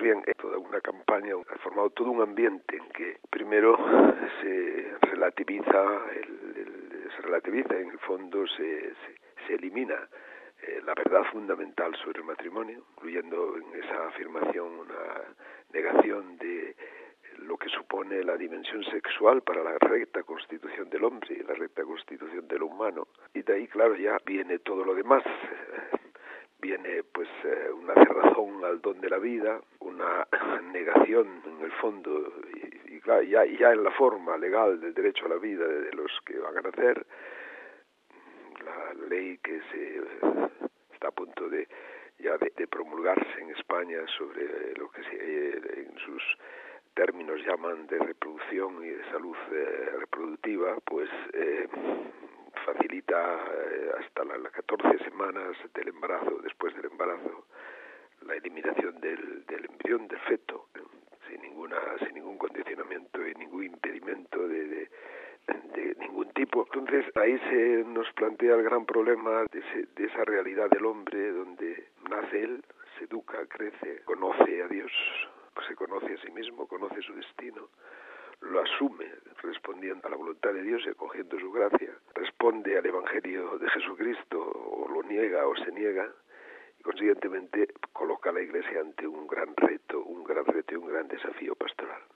bien, toda una campaña ha formado todo un ambiente en que primero se relativiza, en el fondo se elimina la verdad fundamental sobre el matrimonio, incluyendo en esa afirmación una negación de lo que supone la dimensión sexual para la recta constitución del hombre y la recta constitución de lo humano. Y de ahí, claro, ya viene todo lo demás. Viene pues una cerrazón al don de la vida, una negación en el fondo y claro, ya en la forma legal del derecho a la vida de los que van a nacer, la ley que está a punto de promulgarse en España sobre lo que en sus términos llaman de reproducción y de salud reproductiva, pues facilita hasta las 14 semanas del embarazo, después del embarazo, la eliminación del embrión, del feto, sin ningún condicionamiento y ningún impedimento de ningún tipo. Entonces ahí se nos plantea el gran problema de esa realidad del hombre, donde nace él, se educa, crece, conoce a Dios, se conoce a sí mismo, conoce su destino, lo asume respondiendo a la voluntad de Dios y acogiendo su gracia, responde al Evangelio de Jesucristo, o lo niega o se niega, y consiguientemente coloca a la Iglesia ante un gran reto y un gran desafío pastoral.